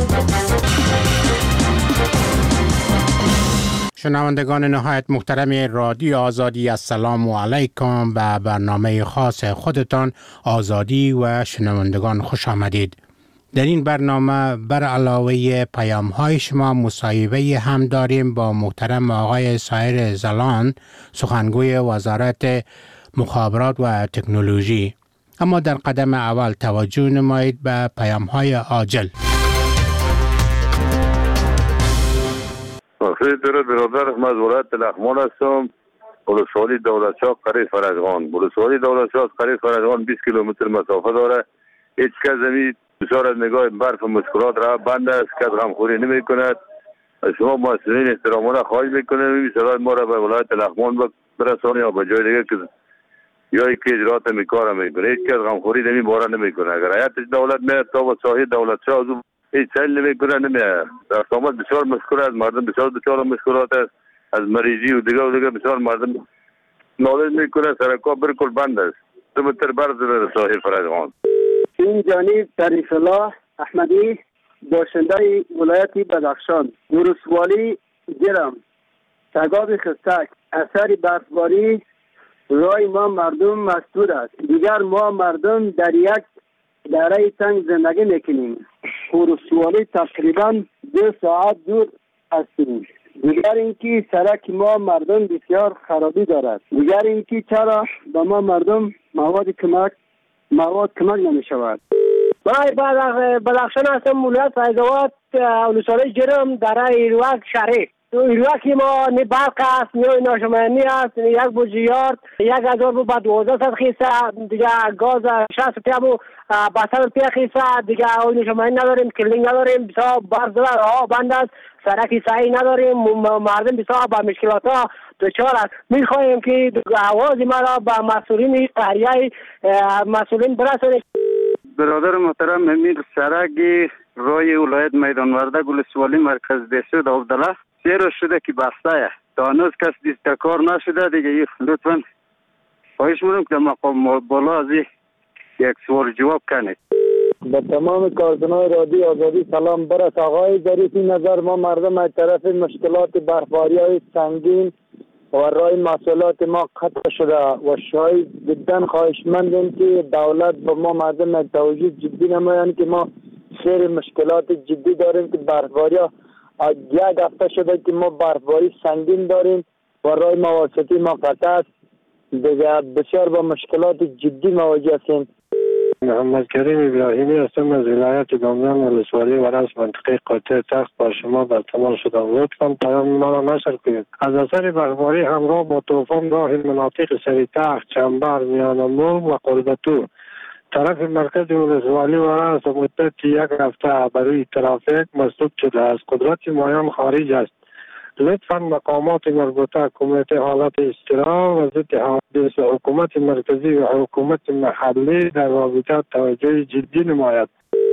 Speaker 2: شنوندگان نهایت محترم رادیو آزادی، السلام علیکم. به برنامه خاص خودتان آزادی و شنوندگان خوش آمدید. در این برنامه بر علاوه پیام های شما مصاحبه هم داریم با محترم آقای سایر زلان، سخنگوی وزارت مخابرات و تکنولوژی. اما در قدم اول توجه نمایید به پیام های عاجل.
Speaker 21: خیلی برادر، من از ولایت لغمان هستم. ولسوالی دولتشاه قریه فرجغان. ولسوالی دولتشاه از قریه فرجغان بیست کیلومتر مسافت داره. هیچ کس زمین بسیار از نگاه برف و مشکلات را بند است، کس غمخوری نمی کند. شما مسئولین احترامانه خواهش میکنیم این صدای ما را به ولایت لغمان برسانید یا به جای دیگر که یا که اجرات میکار میکنه. هیچ کس غمخوری نمی باره نمیکنه. اگر هیئت دولت میاد تا و ساحه دولتشاه از هیچ سیل نمیکنه نمیاد. در سامت بسیار مشکل است، مردم بسیار دچار مشکلات است، از مریضی و دیگر و دیگر بسیار مردم نالج میکنه. سرکا بالکل بند است. دو متر برز در ساحه فرجغان.
Speaker 23: این جانب شریف الله احمدی، باشنده ولایت بدخشان، ولسوالی جرم، تگاب خستک، اثر برفباری رای ما مردم مسدود است. دیگر ما مردم در یک دره تنگ زندگی میکنیم. ولسوالی تقریبا دو ساعت دور هستیم. دیگر اینکه سرک ما مردم بسیار خرابی دارد. دیگر اینکه چرا به ما مردم مواد کمک مواد کمک نمی شود. من بدخشان هستم، ولایت فیض آباد، ولسوالی جرم، در ایروک شریف. ایروکی ما نه برق است، نه ناشمانی است، یک بوجیارد، یک هزار بو با دوازده صد خیسه، دیگه گاز شصت پیا بو بسر پیا خیسه، دیگه ناشمانی نداریم، کلینگ نداریم، بسیار برق راه بند است، سرکی صحیح نداریم، مردم بسیار با مشکلات ها دچار است. میخواهیم که آواز ما را به مسئولین قهریه مسئولین برسانید.
Speaker 3: برادر محترم، امیر سرک رای ولایت میدان وردک ولسوالی مرکز دهسود عبدالله سه روز شده که بسته است. تا هنوز کس دست کار نشده. دیگه لطفا خواهش می‌کنم که مقام بالا از یک سوال جواب کنید.
Speaker 23: به تمام کارکنان رادیو آزادی سلام برس. آقای ظریفی، نظر ما مردم از طرف مشکلات برفباری های سنگین و رای محصولات ما قطع شده و شاید جدا خواهشمندیم که دولت به ما مردم توجه جدی نمایند که ما سیر مشکلات جدی داریم که برفباری ها یک هفته شده که ما برفباری سنگین داریم و رای مواصلاتی ما قطع است. دیگه بسیار با مشکلات جدی مواجه هستیم.
Speaker 5: محمد کریم ابراهیمی هستم از ولایت بامداد ولسوالی ورس منطقه قاطع تخت با شما در تماس شدم. لطفا پیام ما را نشر کنید. از اثر برفباری همراه با طوفان راه مناطق سری تخت، چنبر، میانمور و قربتو طرف مرکز ولسوالی ورس مدت یک هفته برای ترافیک مسدود شده است. قدرت مایان خارج است. لطفا مقامات مربوطه کمیته حالت استراحت و ضد حوادث حکومت مرکزی و حکومت محلی در رابطه توجه جدی نماید.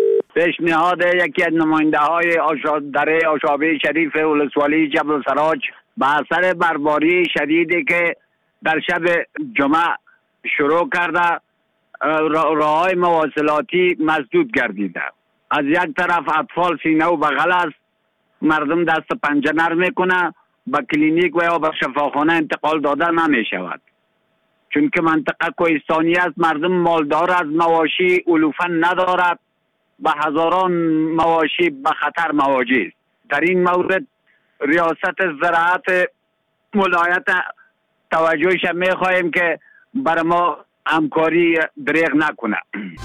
Speaker 7: پیشنهاد یکی از نماینده های دره آشابه شریف ولسوالی جبل سراج به اثر برفباری شدیدی که در شب جمعه شروع کرده راههای مواصلاتی مسدود گردیده. از یک طرف اطفال سینه و بغل است، مردم دست پنجه نرم میکنه، به کلینیک و یا به شفاخانه انتقال داده نمی شود. چون که منطقه کوهستانی است، مردم مالدار از مواشی علوفن ندارد، به هزاران مواشی به خطر مواجه است. در این مورد ریاست زراعت ولایت توجهش میخواهیم که بر ما همکاری دریغ نکنه.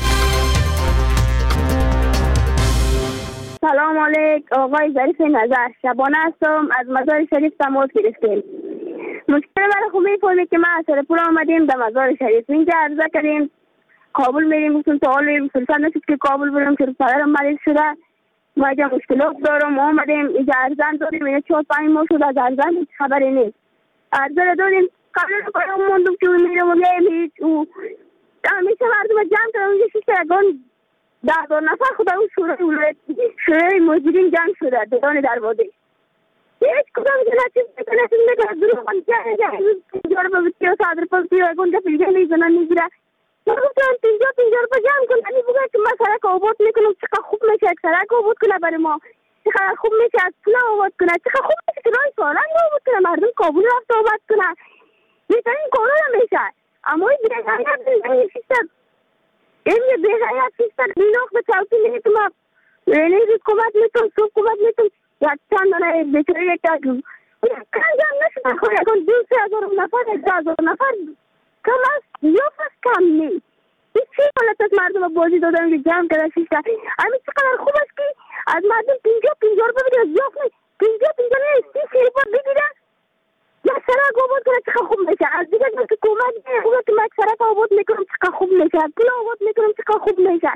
Speaker 6: سلام علیکم، آقای ظریف نظر، شبانه هستم، از مزار شریف تماس گرفتیم. مشکل برای خود میفهمید که ما از سرپور آمدیم در مزار شریف، اینجا عرضه کردیم کابل میریم، گفتم سوال میریم، فرصت نشد که کابل بریم که پدرم مریض شده، ما اینجا مشکلات دارم، آمدیم اینجا ارزن داریم، اینجا چهار پنج ماه شد از ارزن هیچ خبری نیست. ارزن داریم قبل رو موندم که میرم و نیم هیچ و همیشه مردم جمع کردم اینجا شیشه اگان ده دار نفر خدا اون شورای ولایت شورای مجرین جمع شده دادان در واده هیچ کدام جنا چیز بکنه چیز بکنه درو من جای جای پینجا رو ببتی و صادر پبتی و اگون جا پیلگه نیزنن نیگیره من گفتم پینجا پینجا رو جمع کن انی بگه که من سرک آباد میکنم چقدر خوب میشه یک سرک آباد کنه برای ما، چقدر خوب میشه از پوله آباد کنه، چقدر خوب میشه که رای سالنگ آباد کنه، مردم کابل رفت آباد کنه. بهترین کارا رو میشه. اما این بی‌نهایت سیستم این بی‌نهایت سیستم بیناخ به چوکی میتونم یعنی حکومت میتونم سو حکومت میتونم یک چند دانه بیچاره یک تاگم کن جمع نشد خواهی اکن دو سه هزار نفر یک هزار نفر کم است یا فست کم نیست. این چی حالت از مردم بازی دادن که جمع کرده سیستم همین چقدر خوب است که از مردم پینجا پینجا رو ببینید زیاف نیست پینجا پینجا نیست سی سی رو بگیره یا سرک آباد کنه چقدر خوب میشه. از دیگه که کمک خوبه که من سرک آباد میکنم چقدر خوب میشه، پول آباد میکنم چقدر خوب میشه.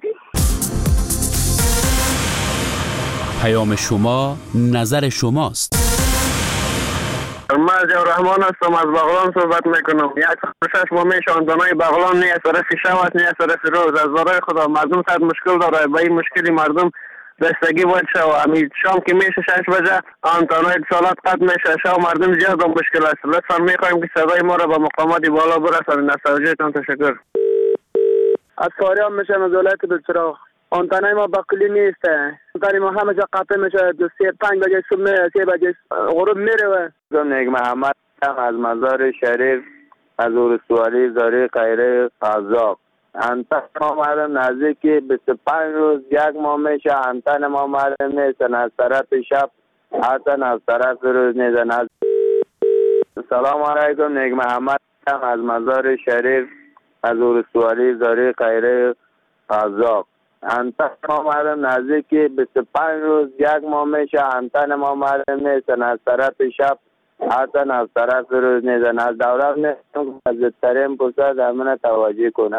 Speaker 15: پیام شما نظر شماست.
Speaker 3: من جور رحمان هستم، از بغلان صحبت میکنم. یک سال شش ماه میشه آندانای بغلان نه اثر فیشاوت نه اثر فیروز از برای خدا مردم صد مشکل داره. با این مشکلی مردم دستگی باید شو. امی شام که میشه شش بجه آنتانای اتصالات قطع میشه شو، مردم زیاد با مشکل است. لطفا میخوایم که صدای ما را با مقامات بالا برسانید. از توجهتان تشکر.
Speaker 23: از کاریام میشم از ولایت بلچراغ. آنتنای ما بقلی نیسته، آنتنای ما همه جا قطع میشه، دو سه پنج بجه صبح سه بجه غروب میره.
Speaker 3: نیک محمد از مزار شریف از ولسوالی زاری غیره قزاق. انتن ما مردم نزدیک بیست و پنج روز یک ماه میشه انتن ما مردم نیستن. از طرف شب
Speaker 10: حتی از طرف روز نیزن. از سلام علیکم، نیک محمد هم از مزار شریف از ولسوالی زاری خیره قزاق. انتن ما مردم نزدیک بیست و پنج روز یک ماه میشه انتن ما مردم نیستن. از طرف شب حتی از طرف روز نیزن. از دولت نیستن از ترین پوسته در من توجه کنه.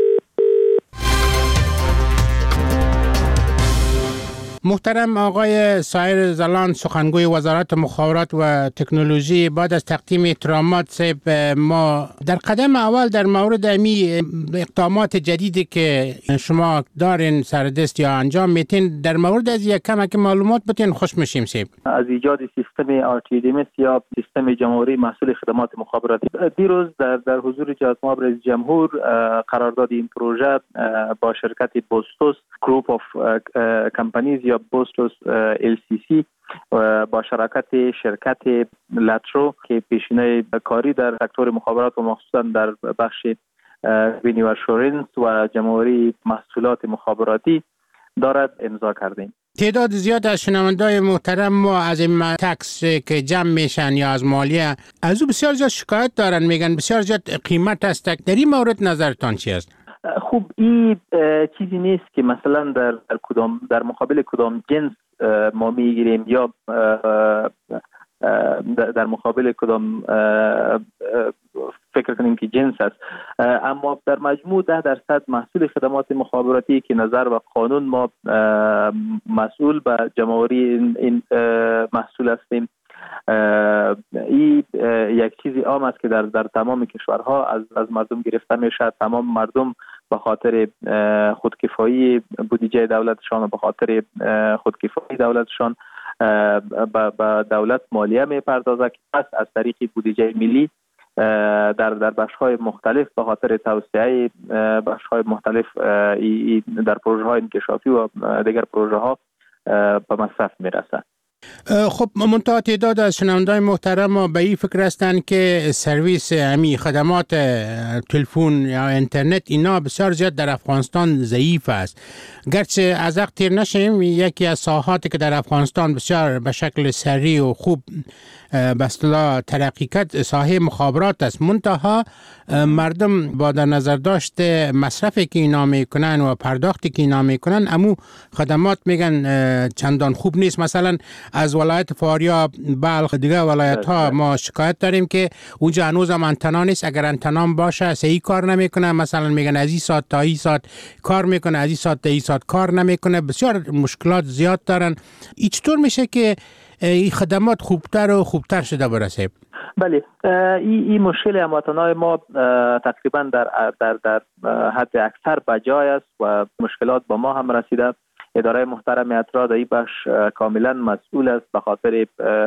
Speaker 2: محترم آقای سایر زلان، سخنگوی وزارت مخابرات و تکنولوژی، بعد از تقدیم احترامات صاحب، ما در قدم اول در مورد امی اقدامات جدیدی که شما دارین سردست یا انجام میتین، در مورد از یک کمک معلومات بتین خوش میشیم صاحب.
Speaker 14: از ایجاد سیستم آر تی دی ام یا سیستم جمهوری مسئول خدمات مخابراتی، دیروز در در حضور جناب معاون رئیس جمهور قرارداد این پروژه با شرکت بوستوس گروپ اف کمپانیز یا بوستوس ال سی سی با شراکت شرکت لاترو که پیشینه کاری در سکتور مخابرات و مخصوصا در بخش وینیو اشورنس و جمهوری محصولات مخابراتی دارد امضا کردیم.
Speaker 2: تعداد زیاد از شنوندای محترم ما از این تکس که جمع میشن یا از مالیه از او بسیار زیاد شکایت دارن، میگن بسیار زیاد قیمت است. در این مورد نظرتان چی است؟
Speaker 14: خوب، این چیزی نیست که مثلا در در کدام در مقابل کدام جنس ما میگیریم یا در مقابل کدام فکر کنیم که جنس است، اما در مجموع ده درصد محصول خدمات مخابراتی که نظر و قانون ما مسئول به جمهوری این محصول هستیم. این یک چیزی عام است که در در تمام کشورها از از مردم گرفته میشه. تمام مردم به خاطر خودکفایی بودجه دولتشان و به خاطر خودکفایی دولتشان به دولت مالیه میپردازه که پس از طریق بودجه ملی در در بخش‌های مختلف به خاطر توسعه بخش‌های مختلف در پروژه‌های انکشافی و دیگر پروژه‌ها به مصرف میرسه.
Speaker 2: خب منتها تعداد از شنوندگان محترم به این فکر هستند که سرویس امی خدمات تلفن یا اینترنت اینا بسیار زیاد در افغانستان ضعیف است. گرچه از وقت تیر نشیم، یکی از ساحاتی که در افغانستان بسیار به شکل سریع و خوب به اصطلاح ترقی کرد ساحه مخابرات است. منتها مردم با در نظر داشت مصرفی که اینا میکنن و پرداختی که اینا میکنن امو خدمات میگن چندان خوب نیست. مثلا از ولایت فاریاب، بلخ، دیگه ولایت ها ما شکایت داریم که اونجا هنوز هم انتنا نیست. اگر انتنا باشه صحیح کار نمیکنه. مثلا میگن از این ساعت تا این ساعت کار میکنه، از این ساعت تا این ساعت کار نمیکنه. بسیار مشکلات زیاد دارن. این چطور میشه که این خدمات خوبتر و خوبتر شده برسه؟
Speaker 14: بله، این این مشکل هموطنان ما تقریبا در در در حد اکثر بجای است و مشکلات با ما هم رسیده. اداره محترم اترا در این بخش کاملا مسئول است به خاطر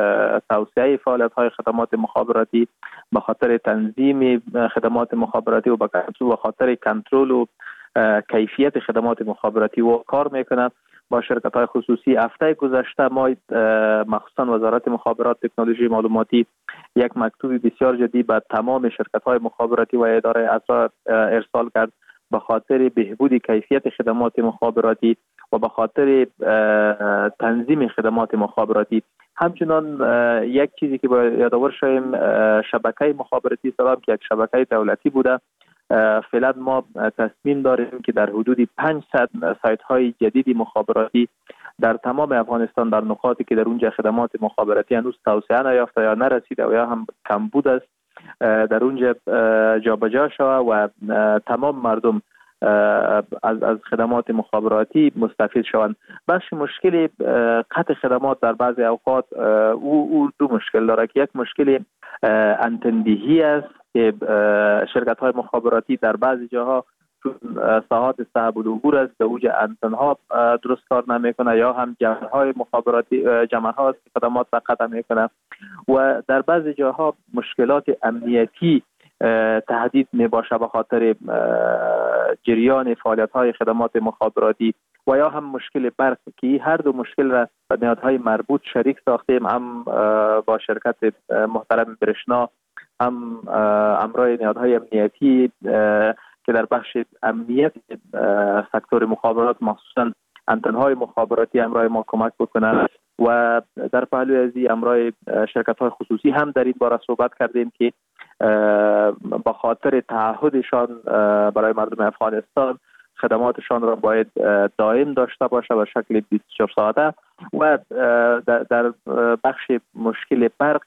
Speaker 14: توسعه فعالیت‌های خدمات مخابراتی، به خاطر تنظیم خدمات مخابراتی و به خاطر کنترل و کیفیت خدمات مخابراتی و کار میکنه با شرکت‌های خصوصی. هفته گذشته ما مخصوصا وزارت مخابرات تکنولوژی معلوماتی یک مکتوب بسیار جدی به تمام شرکت‌های مخابراتی و اداره اترا ارسال کرد به خاطر بهبود کیفیت خدمات مخابراتی و به خاطر تنظیم خدمات مخابراتی. همچنان یک چیزی که باید یادآور شویم، شبکه مخابراتی سلام که یک شبکه دولتی بوده، فعلا ما تصمیم داریم که در حدود پانصد سایت های جدید مخابراتی در تمام افغانستان در نقاطی که در اونجا خدمات مخابراتی هنوز توسعه نیافته یا نرسیده و یا هم کمبود است در اونجا جابجا شود و تمام مردم از از خدمات مخابراتی مستفید شوند. بخش مشکل قطع خدمات در بعضی اوقات او, او دو مشکل داره که یک مشکل انتندهی است که شرکت های مخابراتی در بعضی جاها چون ساحات صعب العبور است به اوج انتنها درست کار نمیکنه یا هم جمع های مخابراتی جمع ها است که خدمات را قطع میکنه و در بعضی جاها مشکلات امنیتی تهدید می باشه به خاطر جریان فعالیت های خدمات مخابراتی و یا هم مشکل برق که هر دو مشکل را به نهادهای مربوط شریک ساختیم، هم با شرکت محترم برشنا هم امرای نهادهای امنیتی که در بخش امنیت سکتور مخابرات مخصوصا انتنهای مخابراتی امرای ما کمک بکنند و در پهلوی از این امرای شرکت های خصوصی هم در این باره صحبت کردیم که با خاطر تعهدشان برای مردم افغانستان خدماتشان را باید دائم داشته باشه و شکل بیست و چهار ساعته و در بخش مشکل برق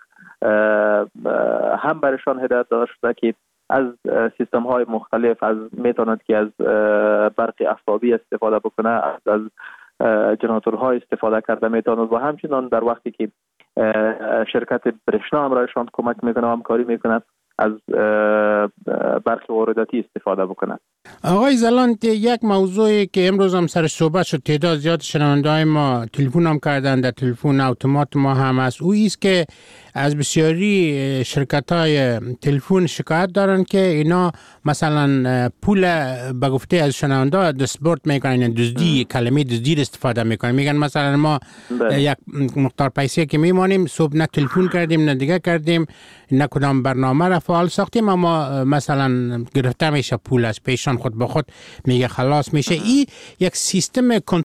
Speaker 14: هم برشان هدایت داده شده که از سیستم های مختلف از میتواند که از برق افبابی استفاده بکنه، از, از جنراتورهای استفاده کرده میتواند و همچنان در وقتی که شرکت برشنا هم رایشان کمک میکنه و همکاری میکنه از برق وارداتی استفاده بکنه.
Speaker 2: آقای زلان، یک موضوعی که امروز هم سر صحبت شد، تعداد زیاد شنونده‌های ما تلفن هم کردن، در تلفن اتومات ما هم است، او است که از بسیاری شرکت‌های تلفن شکایت دارن که اینا مثلا پول به گفته از شنونده دستبرد میکنن، دزدی، کلمه دزدی استفاده میکنن، میگن مثلا ما ده. یک مقدار پیسه که میمانیم صبح نه تلفن کردیم نه دیگه کردیم نه کدام برنامه را فعال ساختیم، اما مثلا گرفته میشه پول از پیشان خود به خود میگه خلاص میشه. این یک سیستم